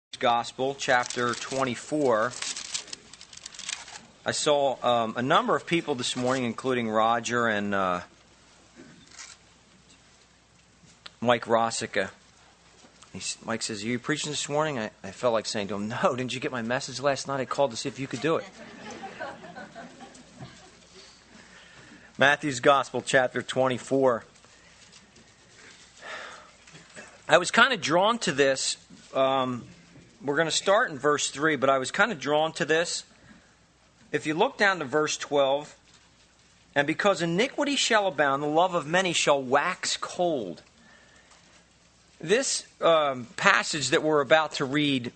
Gospel, chapter 24. I saw a number of people this morning, including Roger and Mike Rossica. Mike says, "Are you preaching this morning?" I felt like saying to him, "No, didn't you get my message last night? I called to see if you could do it." Matthew's Gospel, chapter 24. I was kind of drawn to this. We're going to start in verse 3, but I was kind of drawn to this. If you look down to verse 12, "And because iniquity shall abound, the love of many shall wax cold." This passage that we're about to read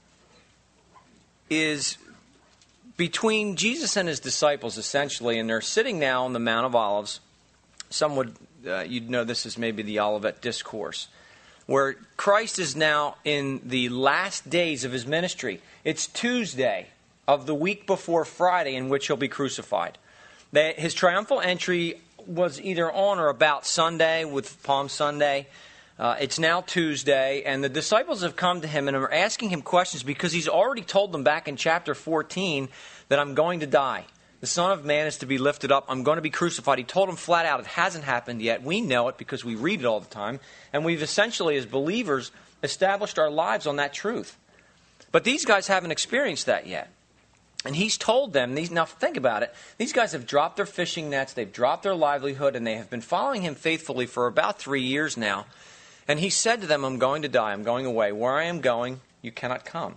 is between Jesus and his disciples, essentially, and they're sitting now on the Mount of Olives. Some would, you'd know this as maybe the Olivet Discourse, where Christ is now in the last days of his ministry. It's Tuesday of the week before Friday in which he'll be crucified. His triumphal entry was either on or about Sunday with Palm Sunday. It's now Tuesday, and the disciples have come to him and are asking him questions because he's already told them back in chapter 14 that I'm going to die. The Son of Man is to be lifted up. I'm going to be crucified. He told them flat out it hasn't happened yet. We know it because we read it all the time. And we've essentially, as believers, established our lives on that truth. But these guys haven't experienced that yet. And he's told them, now think about it, these guys have dropped their fishing nets, they've dropped their livelihood, and they have been following him faithfully for about 3 years now. And he said to them, I'm going to die, I'm going away. Where I am going, you cannot come.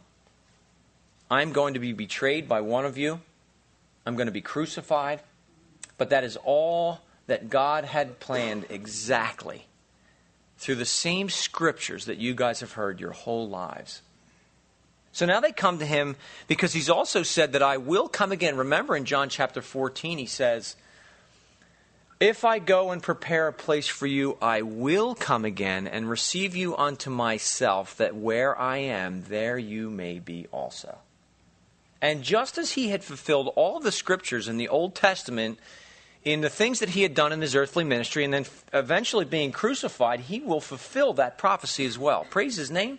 I'm going to be betrayed by one of you. I'm going to be crucified. But that is all that God had planned exactly through the same scriptures that you guys have heard your whole lives. So now they come to him because he's also said that I will come again. Remember in John chapter 14 he says, if I go and prepare a place for you, I will come again and receive you unto myself, that where I am, there you may be also. And just as he had fulfilled all of the scriptures in the Old Testament in the things that he had done in his earthly ministry and then eventually being crucified, he will fulfill that prophecy as well. Praise his name.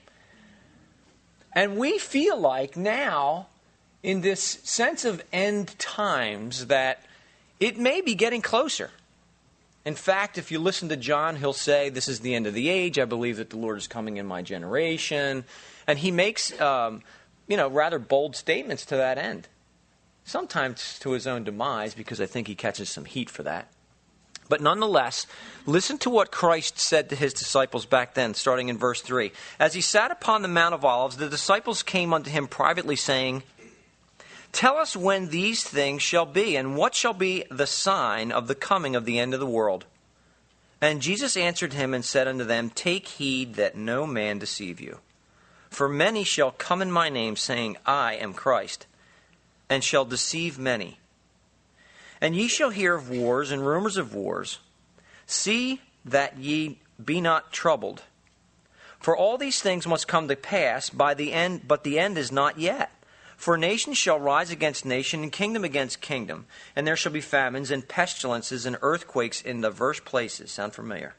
And we feel like now, in this sense of end times, that it may be getting closer. In fact, if you listen to John, he'll say, this is the end of the age. I believe that the Lord is coming in my generation. And he makes rather bold statements to that end. Sometimes to his own demise, because I think he catches some heat for that. But nonetheless, listen to what Christ said to his disciples back then, starting in verse 3. As he sat upon the Mount of Olives, the disciples came unto him privately, saying, Tell us when these things shall be, and what shall be the sign of the coming of the end of the world? And Jesus answered him and said unto them, Take heed that no man deceive you. For many shall come in my name, saying, I am Christ, and shall deceive many. And ye shall hear of wars and rumors of wars. See that ye be not troubled. For all these things must come to pass by the end, but the end is not yet. For nation shall rise against nation, and kingdom against kingdom. And there shall be famines and pestilences and earthquakes in diverse places. Sound familiar?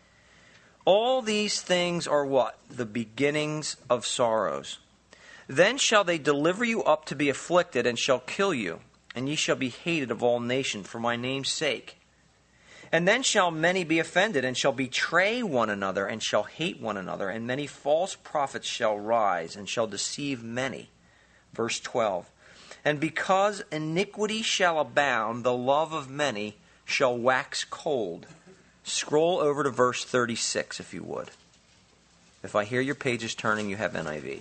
All these things are what? The beginnings of sorrows. Then shall they deliver you up to be afflicted, and shall kill you, and ye shall be hated of all nations for my name's sake. And then shall many be offended, and shall betray one another, and shall hate one another, and many false prophets shall rise, and shall deceive many. Verse 12. And because iniquity shall abound, the love of many shall wax cold. Scroll over to verse 36, if you would. If I hear your pages turning, you have NIV.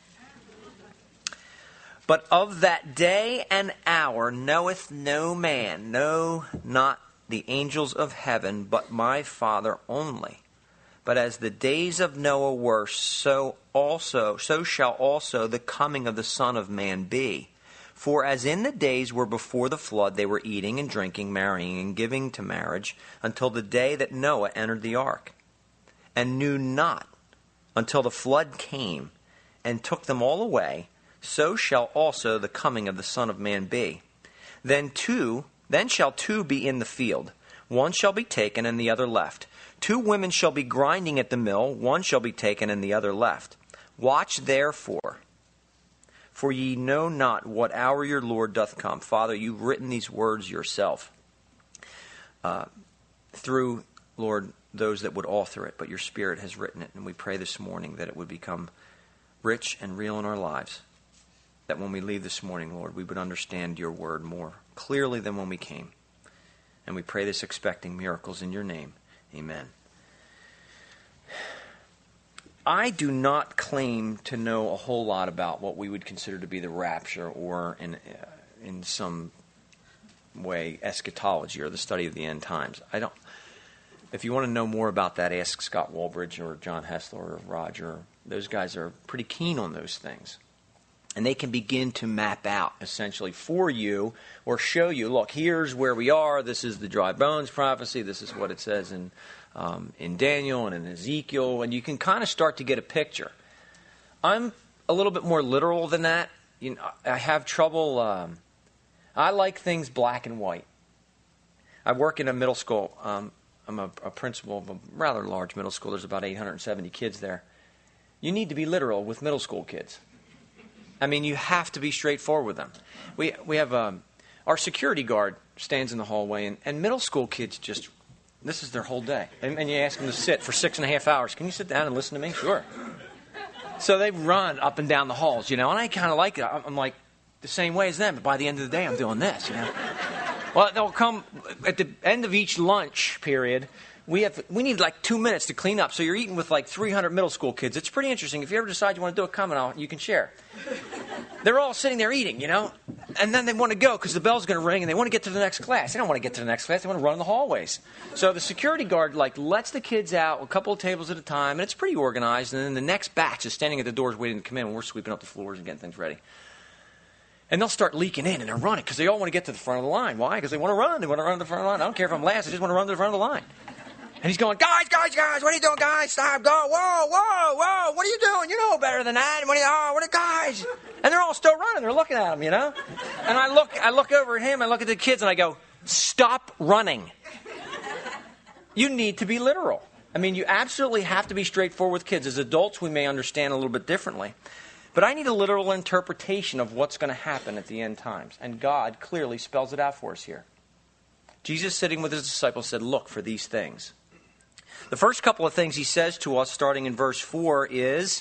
But of that day and hour knoweth no man, no, not the angels of heaven, but my Father only. But as the days of Noah were, so shall also the coming of the Son of Man be. For as in the days were before the flood, they were eating and drinking, marrying and giving to marriage, until the day that Noah entered the ark, and knew not until the flood came and took them all away, so shall also the coming of the Son of Man be. Then shall two be in the field, one shall be taken and the other left. 2 women shall be grinding at the mill, one shall be taken and the other left. Watch therefore, for ye know not what hour your Lord doth come. Father, you've written these words yourself through, Lord, those that would author it, but your Spirit has written it. And we pray this morning that it would become rich and real in our lives, that when we leave this morning, Lord, we would understand your word more clearly than when we came. And we pray this expecting miracles in your name. Amen. I do not claim to know a whole lot about what we would consider to be the rapture, or in some way eschatology, or the study of the end times. I don't. If you want to know more about that, ask Scott Walbridge or John Hessler or Roger. Those guys are pretty keen on those things. And they can begin to map out, essentially, for you, or show you, look, here's where we are. This is the dry bones prophecy. This is what it says in Daniel and in Ezekiel. And you can kind of start to get a picture. I'm a little bit more literal than that. You know, I have trouble. I like things black and white. I work in a middle school. I'm a principal of a rather large middle school. There's about 870 kids there. You need to be literal with middle school kids. I mean, you have to be straightforward with them. We have our security guard stands in the hallway, and middle school kids just, this is their whole day. And you ask them to sit for 6.5 hours. Can you sit down and listen to me? Sure. So they run up and down the halls, you know, and I kind of like it. I'm like the same way as them, but by the end of the day, I'm doing this, you know. Well, they'll come at the end of each lunch period. We need like 2 minutes to clean up. So you're eating with like 300 middle school kids. It's pretty interesting. If you ever decide you want to do a comment, you can share. They're all sitting there eating, you know, and then they want to go because the bell's going to ring and they want to get to the next class. They don't want to get to the next class. They want to run in the hallways. So the security guard lets the kids out a couple of tables at a time, and it's pretty organized. And then the next batch is standing at the doors waiting to come in when we're sweeping up the floors and getting things ready. And they'll start leaking in, and they're running because they all want to get to the front of the line. Why? Because they want to run. They want to run to the front of the line. I don't care if I'm last. I just want to run to the front of the line. And he's going, guys, what are you doing, guys? Stop, go, whoa, what are you doing? You know better than that. What are the guys? And they're all still running. They're looking at him, you know? And I look over at him, I look at the kids, and I go, stop running. You need to be literal. I mean, you absolutely have to be straightforward with kids. As adults, we may understand a little bit differently. But I need a literal interpretation of what's going to happen at the end times. And God clearly spells it out for us here. Jesus, sitting with his disciples, said, look for these things. The first couple of things he says to us, starting in verse 4, is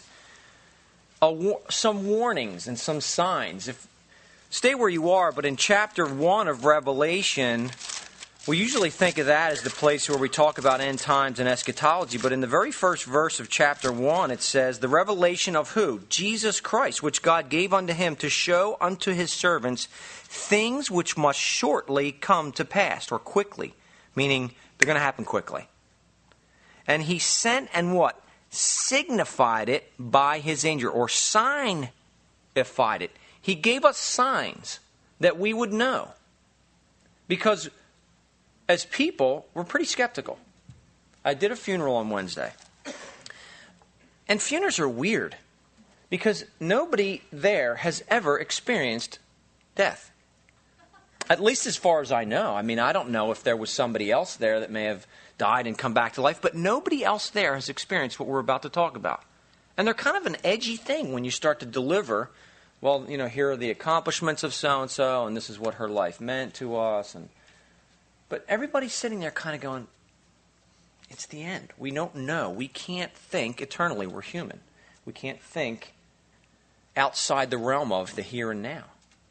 some warnings and some signs. Stay where you are, but in chapter 1 of Revelation, we usually think of that as the place where we talk about end times and eschatology. But in the very first verse of chapter 1, it says, the revelation of who? Jesus Christ, which God gave unto him to show unto his servants things which must shortly come to pass, or quickly, meaning they're going to happen quickly. And he sent and what? Signified it by his angel, or signified it. He gave us signs that we would know. Because as people, we're pretty skeptical. I did a funeral on Wednesday. And funerals are weird. Because nobody there has ever experienced death. At least as far as I know. I mean, I don't know if there was somebody else there that may have died and come back to life, but nobody else there has experienced what we're about to talk about. And they're kind of an edgy thing when you start to deliver, well, you know, here are the accomplishments of so-and-so, and this is what her life meant to us. But everybody's sitting there kind of going, it's the end. We don't know. We can't think eternally. We're human. We can't think outside the realm of the here and now.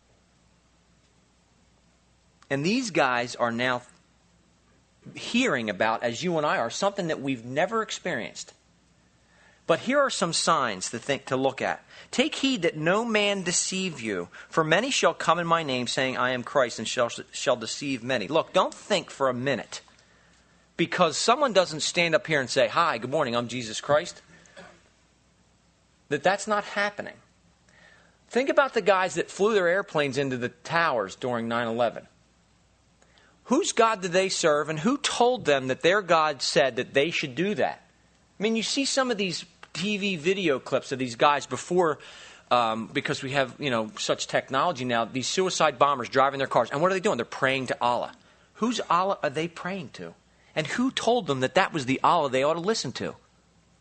And these guys are now hearing about, as you and I are, something that we've never experienced. But here are some signs to look at. Take heed that no man deceive you, for many shall come in my name, saying, I am Christ, and shall deceive many. Look, don't think for a minute, because someone doesn't stand up here and say, hi, good morning, I'm Jesus Christ, that's not happening. Think about the guys that flew their airplanes into the towers during 9/11. Whose God did they serve, and who told them that their God said that they should do that? I mean, you see some of these TV video clips of these guys before, because we have, you know, such technology now, these suicide bombers driving their cars. And what are they doing? They're praying to Allah. Whose Allah are they praying to? And who told them that was the Allah they ought to listen to?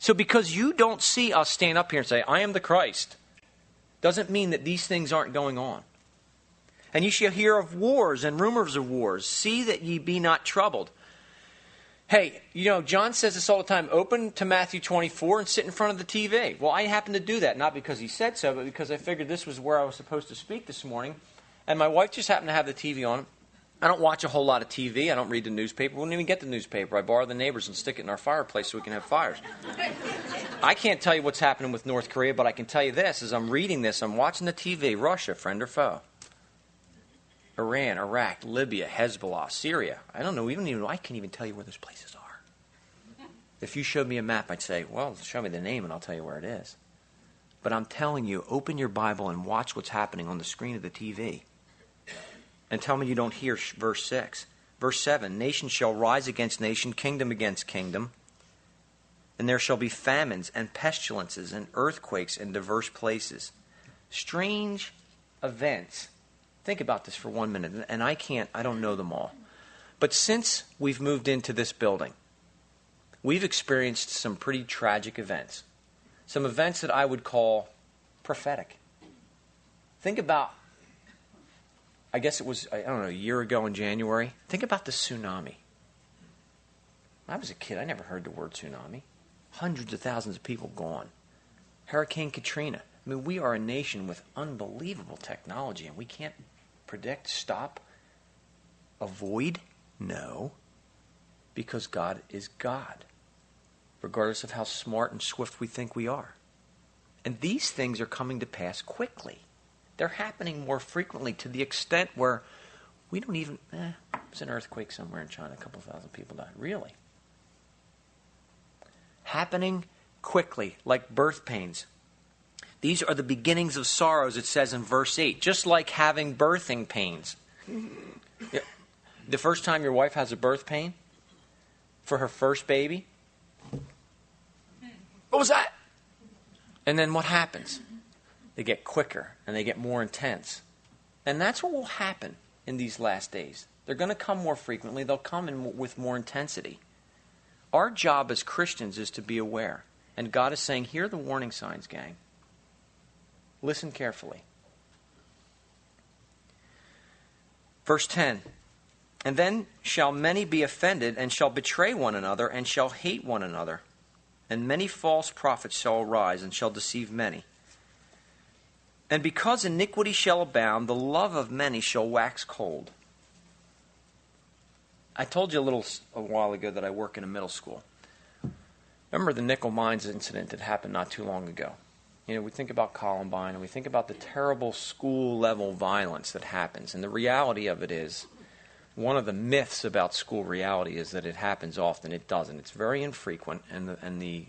So because you don't see us stand up here and say, I am the Christ, doesn't mean that these things aren't going on. And you shall hear of wars and rumors of wars. See that ye be not troubled. Hey, John says this all the time. Open to Matthew 24 and sit in front of the TV. Well, I happen to do that, not because he said so, but because I figured this was where I was supposed to speak this morning. And my wife just happened to have the TV on. I don't watch a whole lot of TV. I don't read the newspaper. We wouldn't even get the newspaper. I borrow the neighbors and stick it in our fireplace so we can have fires. I can't tell you what's happening with North Korea, but I can tell you this. As I'm reading this, I'm watching the TV. Russia, friend or foe? Iran, Iraq, Libya, Hezbollah, Syria. I don't know. I can't even tell you where those places are. If you showed me a map, I'd say, well, show me the name and I'll tell you where it is. But I'm telling you, open your Bible and watch what's happening on the screen of the TV. And tell me you don't hear verse 6. Verse 7, nation shall rise against nation, kingdom against kingdom. And there shall be famines and pestilences and earthquakes in diverse places. Strange events. Think about this for 1 minute, and I don't know them all. But since we've moved into this building, we've experienced some pretty tragic events. Some events that I would call prophetic. Think about, I guess it was, a year ago in January. Think about the tsunami. When I was a kid, I never heard the word tsunami. Hundreds of thousands of people gone. Hurricane Katrina. I mean, we are a nation with unbelievable technology, and we can't predict, stop, avoid? No. Because God is God, regardless of how smart and swift we think we are. And these things are coming to pass quickly. They're happening more frequently to the extent where we don't even... There's an earthquake somewhere in China, a couple thousand people died. Really? Happening quickly, like birth pains. These are the beginnings of sorrows, it says in verse 8, just like having birthing pains. The first time your wife has a birth pain for her first baby, what was that? And then what happens? They get quicker and they get more intense. And that's what will happen in these last days. They're going to come more frequently. They'll come with more intensity. Our job as Christians is to be aware. And God is saying, here are the warning signs, gang. Listen carefully. Verse 10. And then shall many be offended, and shall betray one another, and shall hate one another. And many false prophets shall arise, and shall deceive many. And because iniquity shall abound, the love of many shall wax cold. I told you a while ago that I work in a middle school. Remember the nickel mines incident that happened not too long ago? We think about Columbine, and we think about the terrible school-level violence that happens. And the reality of it is, one of the myths about school reality is that it happens often. It doesn't. It's very infrequent, and the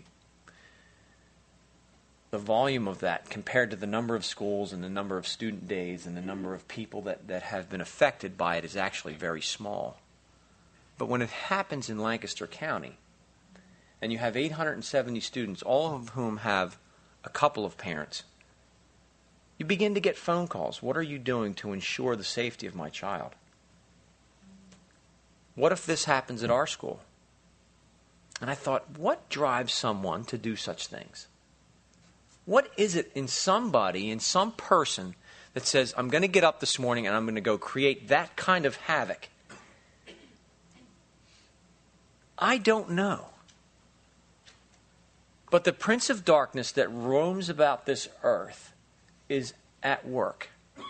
volume of that compared to the number of schools and the number of student days and the number of people that have been affected by it is actually very small. But when it happens in Lancaster County, and you have 870 students, all of whom have a couple of parents, you begin to get phone calls. What are you doing to ensure the safety of my child? What if this happens at our school? And I thought, what drives someone to do such things? What is it in somebody, in some person, that says, I'm going to get up this morning and I'm going to go create that kind of havoc? I don't know. But the prince of darkness that roams about this earth is at work.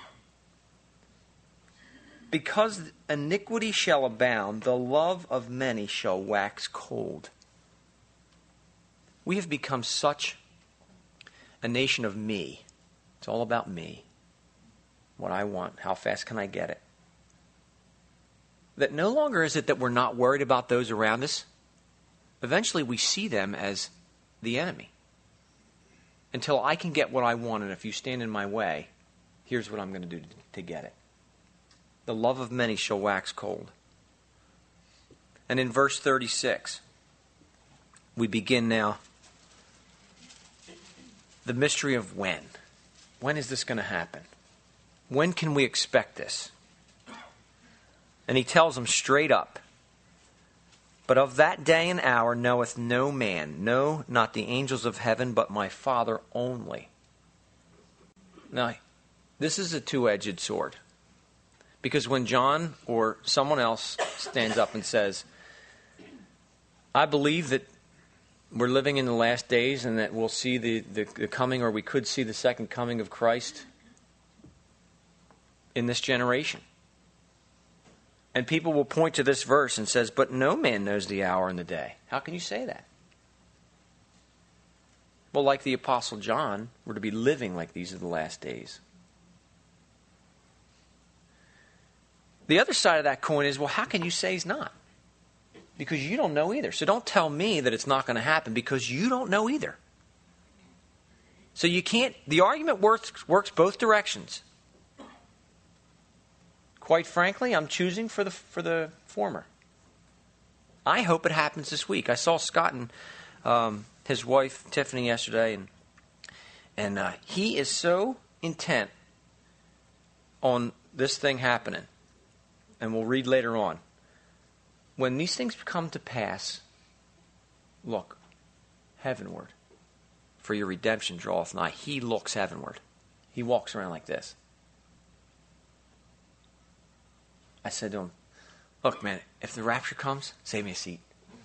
Because iniquity shall abound, the love of many shall wax cold. We have become such a nation of me. It's all about me. What I want. How fast can I get it? That no longer is it that we're not worried about those around us. Eventually we see them as the enemy. Until I can get what I want, and if you stand in my way, here's what I'm going to do to get it. The love of many shall wax cold. And in verse 36, we begin now the mystery of when. When is this going to happen? When can we expect this? And he tells them straight up, But of that day and hour knoweth no man, no, not the angels of heaven, but my Father only. Now, this is a two-edged sword. Because when John or someone else stands up and says, I believe that we're living in the last days and that we'll see the coming, or we could see the second coming of Christ in this generation. And people will point to this verse and says, but no man knows the hour and the day. How can you say that? Well, like the Apostle John, we're to be living like these are the last days. The other side of that coin is, well, how can you say he's not? Because you don't know either. So don't tell me that it's not going to happen because you don't know either. So you can't, the argument works both directions. Quite frankly, I'm choosing for the former. I hope it happens this week. I saw Scott and his wife Tiffany yesterday, and he is so intent on this thing happening. And we'll read later on. When these things come to pass, look heavenward, for your redemption draweth nigh. He looks heavenward. He walks around like this. I said to him, look, man, if the rapture comes, save me a seat.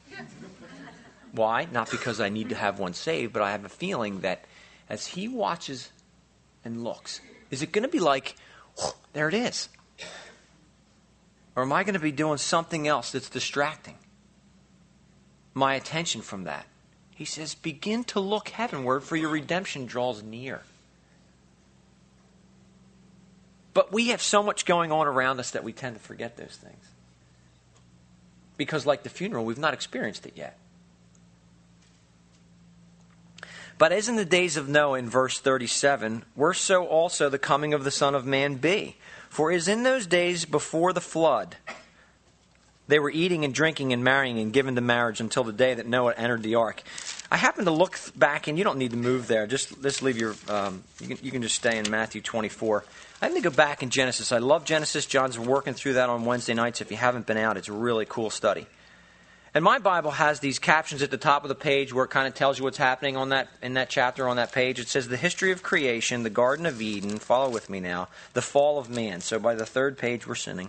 Why? Not because I need to have one saved, but I have a feeling that as he watches and looks, is it going to be like, oh, there it is? Or am I going to be doing something else that's distracting my attention from that? He says, begin to look heavenward, for your redemption draws near. But we have so much going on around us that we tend to forget those things. Because like the funeral, we've not experienced it yet. But as in the days of Noah in verse 37, were so also the coming of the Son of Man be. For as in those days before the flood, they were eating and drinking and marrying and given to marriage until the day that Noah entered the ark. I happened to look back, and you don't need to move there. Just leave your. You can just stay in Matthew 24. I had to go back in Genesis. I love Genesis. John's working through that on Wednesday nights. If you haven't been out, it's a really cool study. And my Bible has these captions at the top of the page where it kind of tells you what's happening in that chapter on that page. It says the history of creation, the Garden of Eden, follow with me now, the fall of man. So by the third page we're sinning.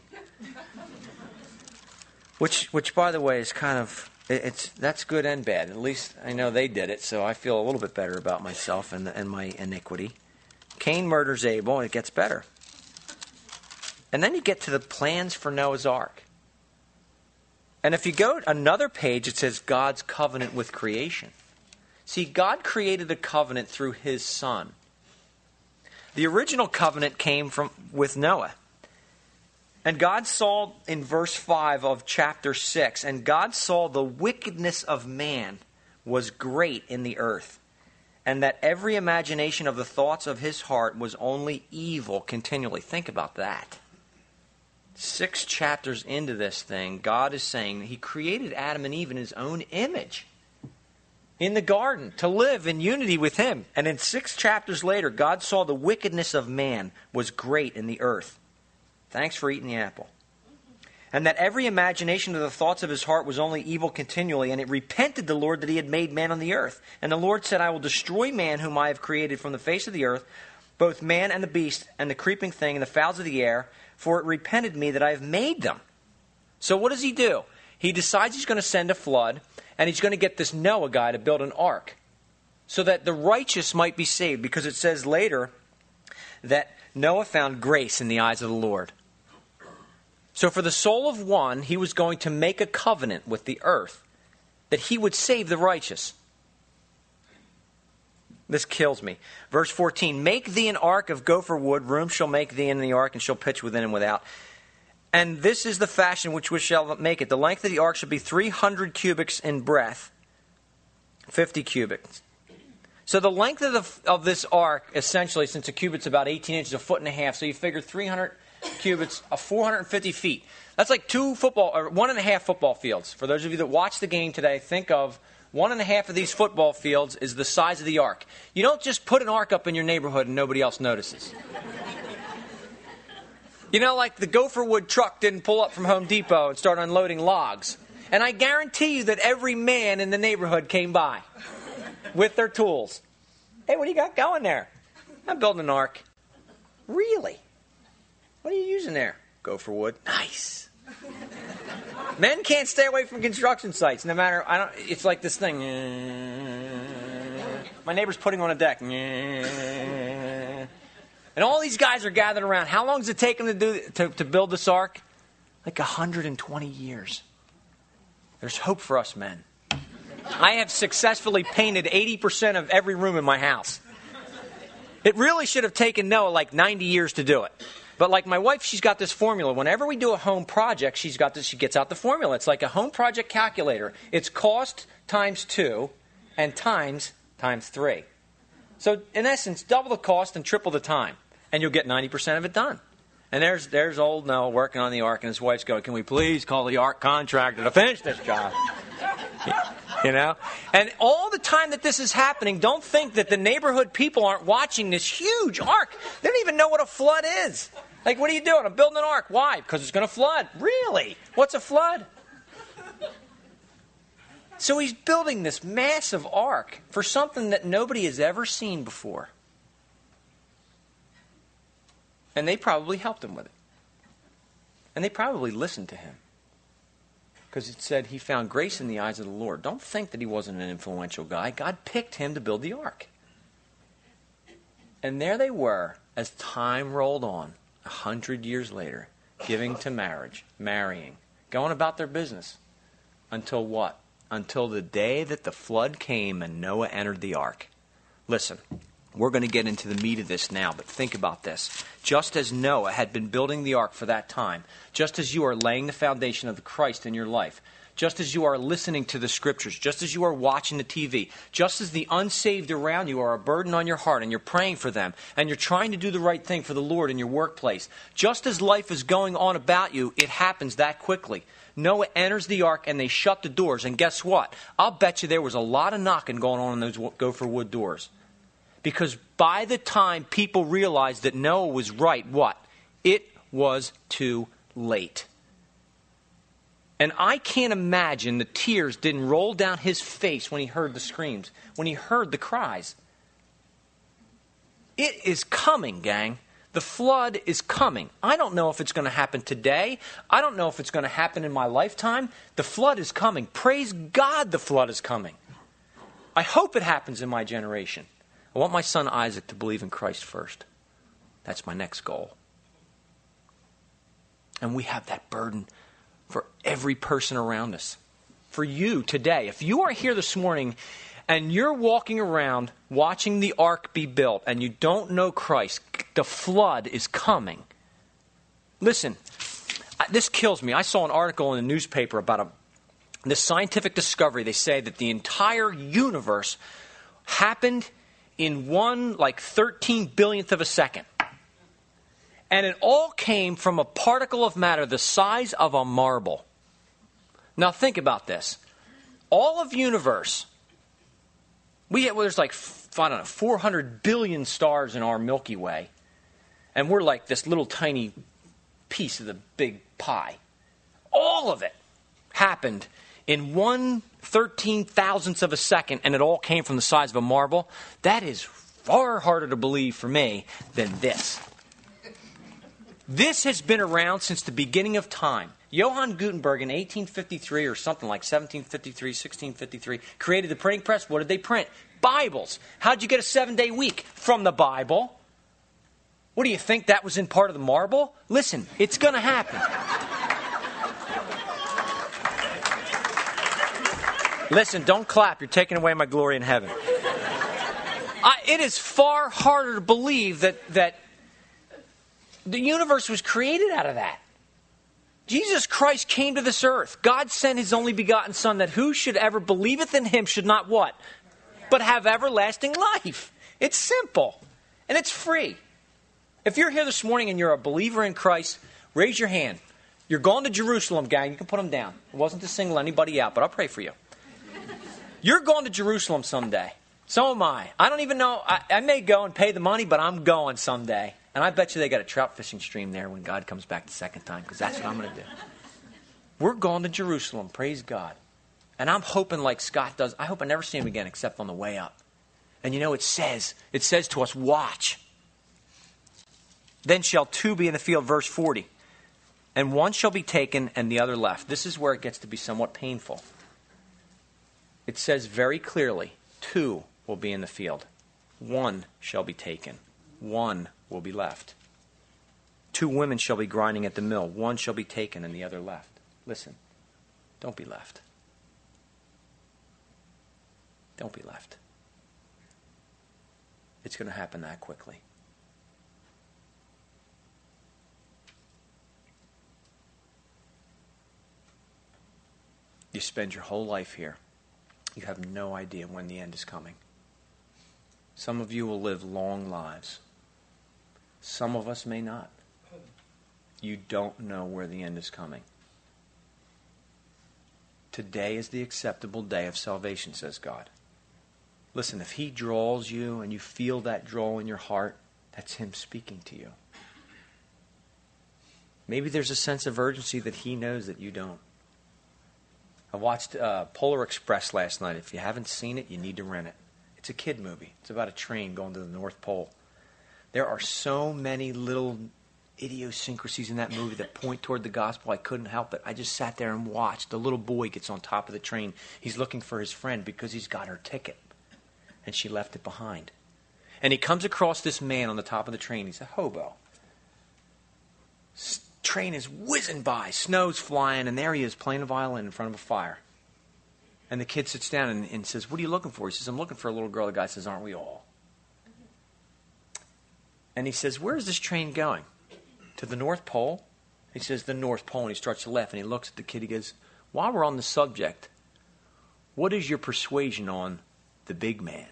Which by the way is kind of, that's good and bad. At least I know they did it, so I feel a little bit better about myself and my iniquity. Cain murders Abel, and it gets better. And then you get to the plans for Noah's Ark. And if you go another page, it says God's covenant with creation. See, God created a covenant through His Son. The original covenant came with Noah. And God saw in verse 5 of chapter 6, and God saw the wickedness of man was great in the earth, and that every imagination of the thoughts of his heart was only evil continually. Think about that. 6 chapters into this thing, God is saying He created Adam and Eve in His own image in the garden to live in unity with Him. And in 6 chapters later, God saw the wickedness of man was great in the earth. Thanks for eating the apple. And that every imagination of the thoughts of his heart was only evil continually. And it repented the Lord that He had made man on the earth. And the Lord said, I will destroy man whom I have created from the face of the earth, both man and the beast and the creeping thing and the fowls of the air, for it repented me that I have made them. So what does He do? He decides He's going to send a flood, and He's going to get this Noah guy to build an ark so that the righteous might be saved, because it says later that Noah found grace in the eyes of the Lord. So for the soul of one, He was going to make a covenant with the earth that He would save the righteous. This kills me. Verse 14, make thee an ark of gopher wood, room shall make thee in the ark, and shall pitch within and without. And this is the fashion which we shall make it. The length of the ark shall be 300 cubits in breadth, 50 cubits. So the length of this ark, essentially, since a cubit's about 18 inches, a foot and a half, so you figure 300 cubits, 450 feet. That's like 1.5 football fields. For those of you that watch the game today, think of 1.5 of these football fields is the size of the ark. You don't just put an ark up in your neighborhood and nobody else notices. You know, like the gopher wood truck didn't pull up from Home Depot and start unloading logs. And I guarantee you that every man in the neighborhood came by with their tools. Hey, what do you got going there? I'm building an ark. Really? What are you using there? Gopher wood. Nice. Men can't stay away from construction sites, no matter. It's like this thing. My neighbor's putting on a deck. And all these guys are gathered around. How long does it take them to build this ark? Like 120 years. There's hope for us men. I have successfully painted 80% of every room in my house. It really should have taken Noah like 90 years to do it. But like my wife, she's got this formula. Whenever we do a home project, she gets out the formula. It's like a home project calculator. It's cost times 2 and times 3. So in essence, double the cost and triple the time. And you'll get 90% of it done. And there's old Noah working on the ark, and his wife's going, can we please call the ark contractor to finish this job? You know? And all the time that this is happening, don't think that the neighborhood people aren't watching this huge ark. They don't even know what a flood is. Like, what are you doing? I'm building an ark. Why? Because it's going to flood. Really? What's a flood? So he's building this massive ark for something that nobody has ever seen before. And they probably helped him with it. And they probably listened to him. Because it said he found grace in the eyes of the Lord. Don't think that he wasn't an influential guy. God picked him to build the ark. And there they were, as time rolled on, 100 years later, giving to marriage, marrying, going about their business. Until what? Until the day that the flood came and Noah entered the ark. Listen. We're going to get into the meat of this now, but think about this. Just as Noah had been building the ark for that time, just as you are laying the foundation of the Christ in your life, just as you are listening to the Scriptures, just as you are watching the TV, just as the unsaved around you are a burden on your heart and you're praying for them, and you're trying to do the right thing for the Lord in your workplace, just as life is going on about you, it happens that quickly. Noah enters the ark and they shut the doors, and guess what? I'll bet you there was a lot of knocking going on in those gopher wood doors. Because by the time people realized that Noah was right, what? It was too late. And I can't imagine the tears didn't roll down his face when he heard the screams, when he heard the cries. It is coming, gang. The flood is coming. I don't know if it's going to happen today. I don't know if it's going to happen in my lifetime. The flood is coming. Praise God the flood is coming. I hope it happens in my generation. I want my son Isaac to believe in Christ first. That's my next goal. And we have that burden for every person around us. For you today, if you are here this morning and you're walking around watching the ark be built and you don't know Christ, the flood is coming. Listen, this kills me. I saw an article in the newspaper about this scientific discovery. They say that the entire universe happened in 13 billionth of a second. And it all came from a particle of matter the size of a marble. Now think about this. All of universe, there's 400 billion stars in our Milky Way. And we're like this little tiny piece of the big pie. All of it happened in 1/13,000th of a second, and it all came from the size of a marble. That is far harder to believe for me than this. This has been around since the beginning of time. Johann Gutenberg in 1853 or something like 1753, 1653, created the printing press. What did they print? Bibles. How'd you get a 7-day week? From the Bible. What do you think that was in part of the marble? Listen, it's going to happen. Listen, don't clap. You're taking away my glory in heaven. It is far harder to believe that the universe was created out of that. Jesus Christ came to this earth. God sent His only begotten Son, that who should ever believeth in Him should not what? But have everlasting life. It's simple. And it's free. If you're here this morning and you're a believer in Christ, raise your hand. You're going to Jerusalem, gang. You can put them down. It wasn't to single anybody out, but I'll pray for you. You're going to Jerusalem someday. So am I. I don't even know. I may go and pay the money, but I'm going someday. And I bet you they got a trout fishing stream there when God comes back the second time, because that's what I'm going to do. We're going to Jerusalem, praise God. And I'm hoping like Scott does, I hope I never see him again except on the way up. And it says to us, watch. Then shall two be in the field, verse 40. And one shall be taken and the other left. This is where it gets to be somewhat painful. It says very clearly, two will be in the field. One shall be taken. One will be left. Two women shall be grinding at the mill. One shall be taken and the other left. Listen, don't be left. Don't be left. It's going to happen that quickly. You spend your whole life here. You have no idea when the end is coming. Some of you will live long lives. Some of us may not. You don't know where the end is coming. Today is the acceptable day of salvation, says God. Listen, if He draws you and you feel that draw in your heart, that's Him speaking to you. Maybe there's a sense of urgency that He knows that you don't. I watched Polar Express last night. If you haven't seen it, you need to rent it. It's a kid movie. It's about a train going to the North Pole. There are so many little idiosyncrasies in that movie that point toward the gospel. I couldn't help it. I just sat there and watched. The little boy gets on top of the train. He's looking for his friend because he's got her ticket. And she left it behind. And he comes across this man on the top of the train. He's a hobo. Train is whizzing by. Snow's flying. And there he is playing a violin in front of a fire. And the kid sits down and says, "What are you looking for?" He says, "I'm looking for a little girl." The guy says, "Aren't we all?" And he says, "Where is this train going? To the North Pole?" He says, "The North Pole." And he starts to laugh. And he looks at the kid. He goes, "While we're on the subject, what is your persuasion on the big man?"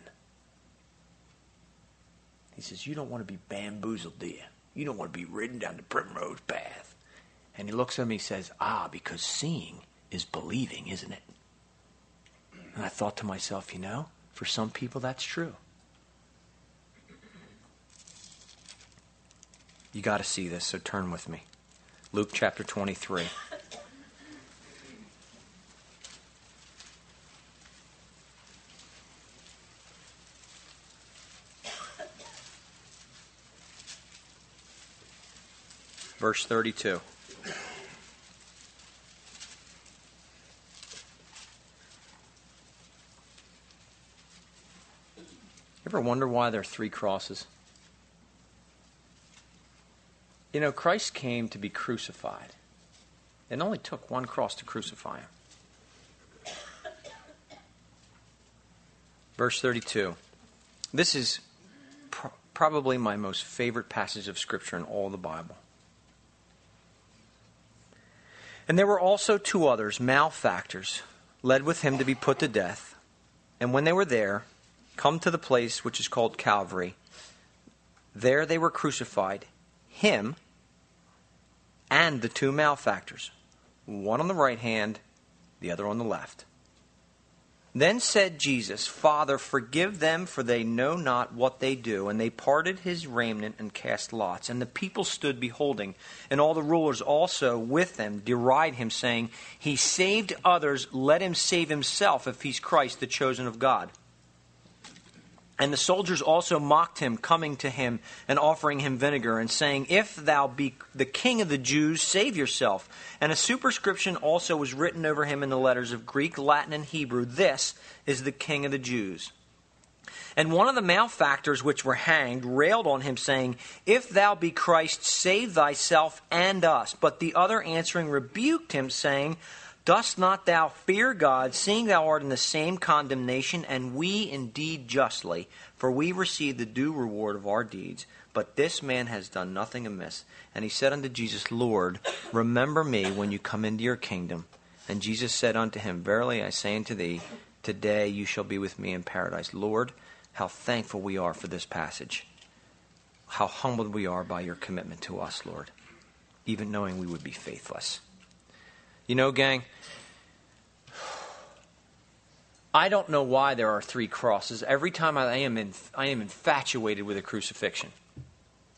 He says, "You don't want to be bamboozled, do you? You don't want to be ridden down the primrose path." And he looks at me and he says, "Because seeing is believing, isn't it?" And I thought to myself, for some people that's true. You got to see this, so turn with me. Luke chapter 23. Verse 32. Ever wonder why there are 3 crosses? Christ came to be crucified. It only took one cross to crucify Him. Verse 32. This is probably my most favorite passage of Scripture in all the Bible. "And there were also 2 others, malefactors, led with Him to be put to death. And when they were there, come to the place which is called Calvary, there they were crucified, Him and the 2 malefactors, one on the right hand, the other on the left. Then said Jesus, 'Father, forgive them, for they know not what they do.' And they parted His raiment and cast lots. And the people stood beholding. And all the rulers also with them deride Him, saying, 'He saved others, let Him save Himself, if He's Christ, the chosen of God.' And the soldiers also mocked Him, coming to Him and offering Him vinegar, and saying, 'If thou be the King of the Jews, save yourself.' And a superscription also was written over Him in the letters of Greek, Latin, and Hebrew, 'This is the King of the Jews.' And one of the malefactors which were hanged railed on Him, saying, 'If thou be Christ, save thyself and us.' But the other answering rebuked Him, saying, 'Dost not thou fear God, seeing thou art in the same condemnation, and we indeed justly? For we receive the due reward of our deeds. But this man has done nothing amiss.' And he said unto Jesus, 'Lord, remember me when you come into your kingdom.' And Jesus said unto him, 'Verily I say unto thee, today you shall be with me in paradise.'" Lord, how thankful we are for this passage. How humbled we are by your commitment to us, Lord, even knowing we would be faithless. Gang, I don't know why there are 3 crosses. Every time I am infatuated with a crucifixion.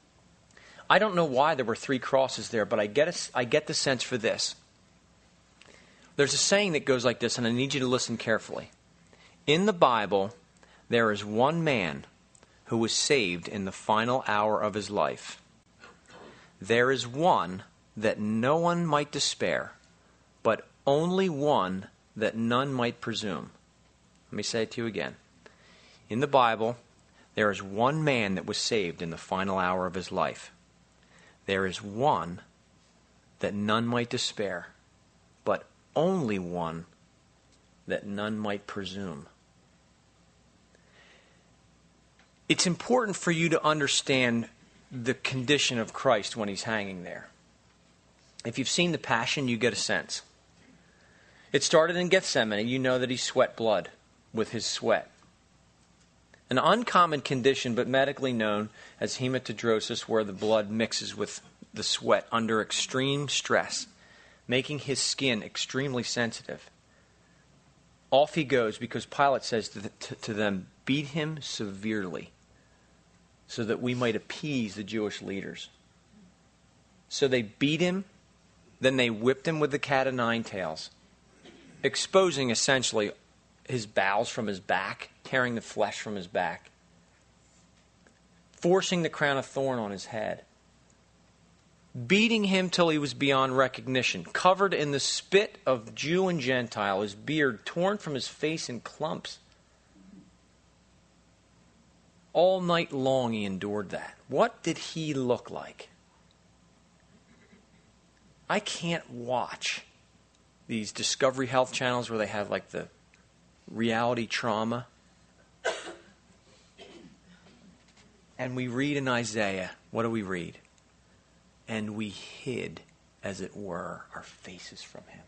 I don't know why there were 3 crosses there, but I get the sense for this. There's a saying that goes like this, and I need you to listen carefully. In the Bible, there is one man who was saved in the final hour of his life. There is one that no one might despair, but only one that none might presume. Let me say it to you again. In the Bible, there is one man that was saved in the final hour of his life. There is one that none might despair, but only one that none might presume. It's important for you to understand the condition of Christ when he's hanging there. If you've seen the Passion, you get a sense. It started in Gethsemane. You know that he sweat blood with his sweat. An uncommon condition, but medically known as hematidrosis, where the blood mixes with the sweat under extreme stress, making his skin extremely sensitive. Off he goes because Pilate says to them, beat him severely so that we might appease the Jewish leaders. So they beat him, then they whipped him with the cat o' nine tails, exposing essentially his bowels from his back, tearing the flesh from his back, forcing the crown of thorn on his head, beating him till he was beyond recognition, covered in the spit of Jew and Gentile, his beard torn from his face in clumps. All night long he endured that. What did he look like? I can't watch these Discovery Health channels where they have like the reality trauma. And we read in Isaiah, what do we read? And we hid, as it were, our faces from him.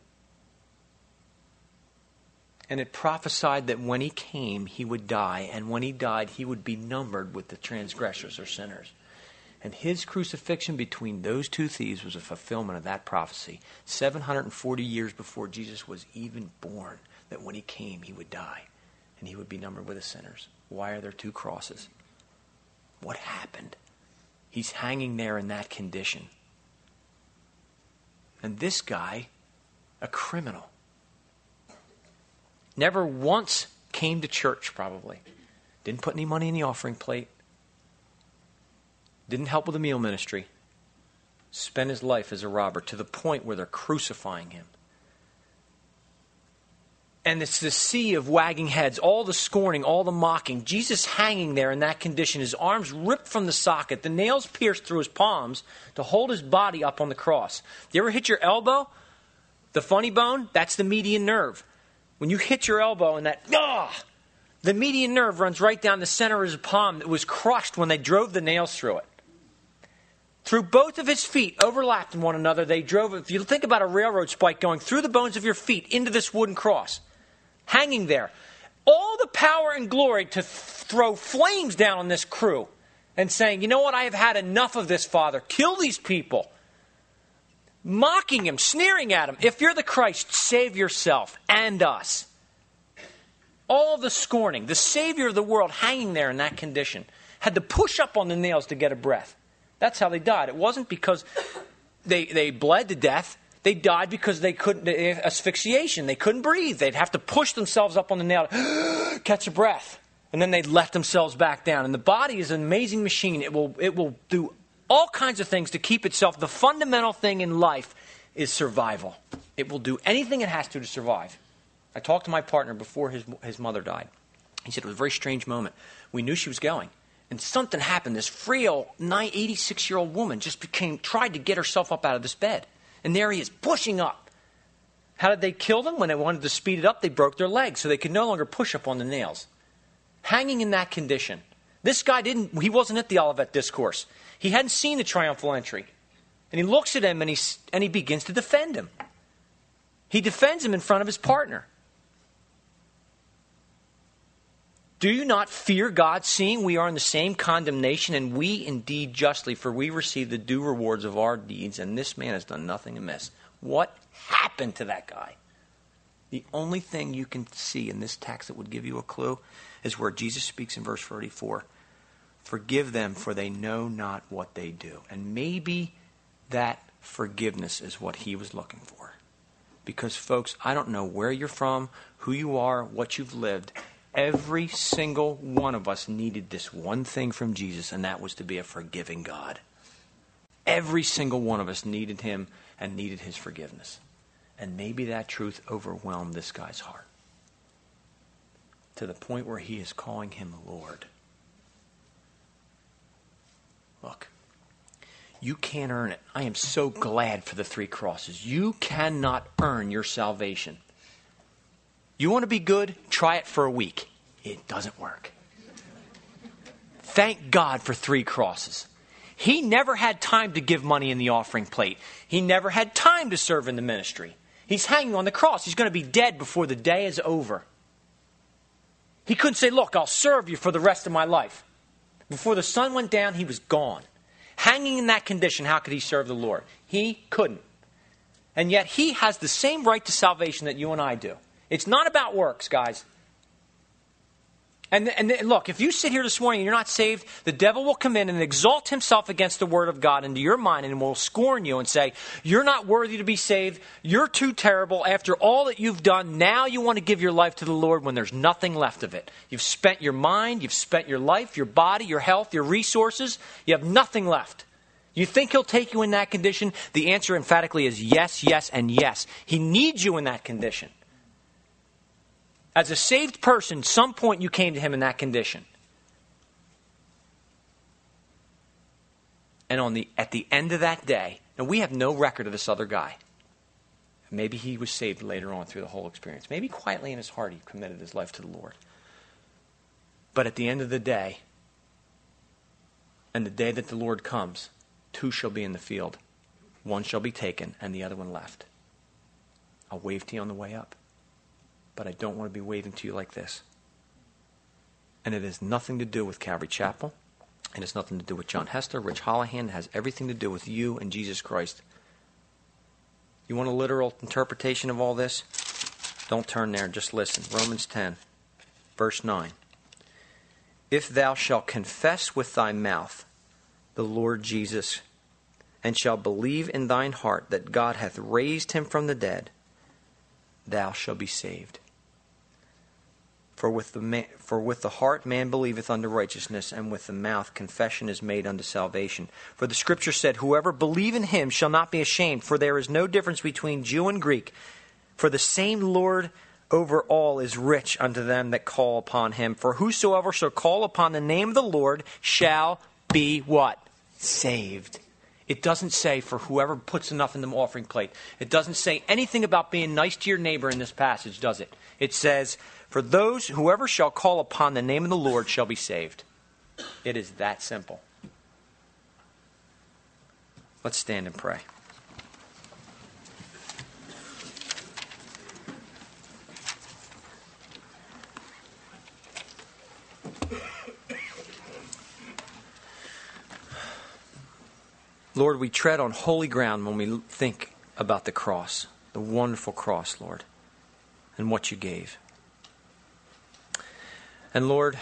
And it prophesied that when he came, he would die, and when he died, he would be numbered with the transgressors or sinners. And his crucifixion between those two thieves was a fulfillment of that prophecy, 740 years before Jesus was even born, that when he came, he would die, and he would be numbered with the sinners. Why are there two crosses? What happened? He's hanging there in that condition. And this guy, a criminal, never once came to church probably. Didn't put any money in the offering plate. Didn't help with the meal ministry. Spent his life as a robber to the point where they're crucifying him. And it's the sea of wagging heads, all the scorning, all the mocking. Jesus hanging there in that condition, his arms ripped from the socket, the nails pierced through his palms to hold his body up on the cross. You ever hit your elbow? The funny bone? That's the median nerve. When you hit your elbow and the median nerve runs right down the center of his palm that was crushed when they drove the nails through it. Through both of his feet, overlapped in one another, they drove it. If you think about a railroad spike going through the bones of your feet into this wooden cross, hanging there. All the power and glory to throw flames down on this crew and saying, you know what, I have had enough of this, Father. Kill these people. Mocking him, sneering at him. If you're the Christ, save yourself and us. All the scorning, the Savior of the world hanging there in that condition, had to push up on the nails to get a breath. That's how they died. It wasn't because they bled to death. They died because they couldn't, asphyxiation. They couldn't breathe. They'd have to push themselves up on the nail, catch a breath. And then they'd let themselves back down. And the body is an amazing machine. It will do all kinds of things to keep itself. The fundamental thing in life is survival. It will do anything it has to survive. I talked to my partner before his mother died. He said it was a very strange moment. We knew she was going. And something happened. This frail, 86-year-old woman just tried to get herself up out of this bed. And there he is, pushing up. How did they kill them? When they wanted to speed it up, they broke their legs so they could no longer push up on the nails. Hanging in that condition. This guy he wasn't at the Olivet Discourse. He hadn't seen the triumphal entry. And he looks at him and he begins to defend him. He defends him in front of his partner. Do you not fear God, seeing we are in the same condemnation, and we indeed justly, for we receive the due rewards of our deeds, and this man has done nothing amiss? What happened to that guy? The only thing you can see in this text that would give you a clue is where Jesus speaks in verse 34. Forgive them, for they know not what they do. And maybe that forgiveness is what he was looking for. Because, folks, I don't know where you're from, who you are, what you've lived. Every single one of us needed this one thing from Jesus, and that was to be a forgiving God. Every single one of us needed him and needed his forgiveness. And maybe that truth overwhelmed this guy's heart to the point where he is calling him Lord. Look, you can't earn it. I am so glad for the 3 crosses. You cannot earn your salvation. You want to be good? Try it for a week. It doesn't work. Thank God for 3 crosses. He never had time to give money in the offering plate. He never had time to serve in the ministry. He's hanging on the cross. He's going to be dead before the day is over. He couldn't say, look, I'll serve you for the rest of my life. Before the sun went down, he was gone. Hanging in that condition, how could he serve the Lord? He couldn't. And yet he has the same right to salvation that you and I do. It's not about works, guys. And look, if you sit here this morning and you're not saved, the devil will come in and exalt himself against the word of God into your mind and will scorn you and say, you're not worthy to be saved. You're too terrible. After all that you've done, now you want to give your life to the Lord when there's nothing left of it. You've spent your mind, you've spent your life, your body, your health, your resources. You have nothing left. You think he'll take you in that condition? The answer emphatically is yes, yes, and yes. He needs you in that condition. As a saved person, some point you came to him in that condition. And at the end of that day, now we have no record of this other guy. Maybe he was saved later on through the whole experience. Maybe quietly in his heart he committed his life to the Lord. But at the end of the day, and the day that the Lord comes, 2 shall be in the field. 1 shall be taken, and the other one left. I'll wave to you on the way up. But I don't want to be waving to you like this. And it has nothing to do with Calvary Chapel. It has nothing to do with John Hester, Rich Holohan. It has everything to do with you and Jesus Christ. You want a literal interpretation of all this? Don't turn there. Just listen. Romans 10, verse 9. If thou shalt confess with thy mouth the Lord Jesus, and shalt believe in thine heart that God hath raised him from the dead, thou shalt be saved. For with the heart man believeth unto righteousness, and with the mouth confession is made unto salvation. For the Scripture said, whoever believe in him shall not be ashamed, for there is no difference between Jew and Greek. For the same Lord over all is rich unto them that call upon him. For whosoever shall call upon the name of the Lord shall be what? Saved. It doesn't say for whoever puts enough in the offering plate. It doesn't say anything about being nice to your neighbor in this passage, does it? It says, for those, whoever shall call upon the name of the Lord shall be saved. It is that simple. Let's stand and pray. Lord, we tread on holy ground when we think about the cross, the wonderful cross, Lord, and what you gave. And Lord,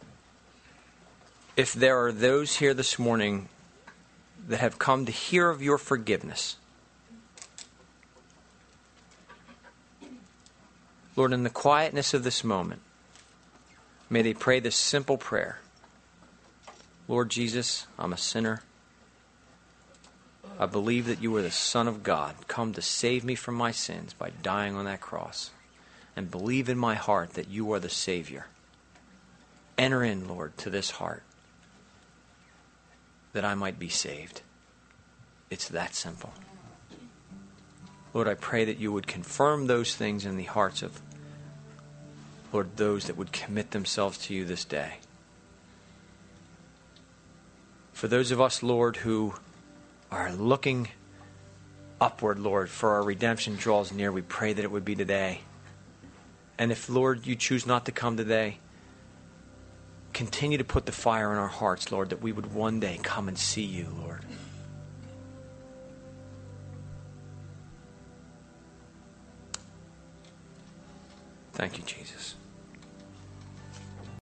if there are those here this morning that have come to hear of your forgiveness, Lord, in the quietness of this moment, may they pray this simple prayer. Lord Jesus, I'm a sinner. I believe that you are the Son of God, come to save me from my sins by dying on that cross. And believe in my heart that you are the Savior. Enter in, Lord, to this heart, that I might be saved. It's that simple. Lord, I pray that you would confirm those things in the hearts of, Lord, those that would commit themselves to you this day. For those of us, Lord, who are looking upward, Lord, for our redemption draws near, we pray that it would be today. And if, Lord, you choose not to come today, continue to put the fire in our hearts, Lord, that we would one day come and see you, Lord. Thank you, Jesus.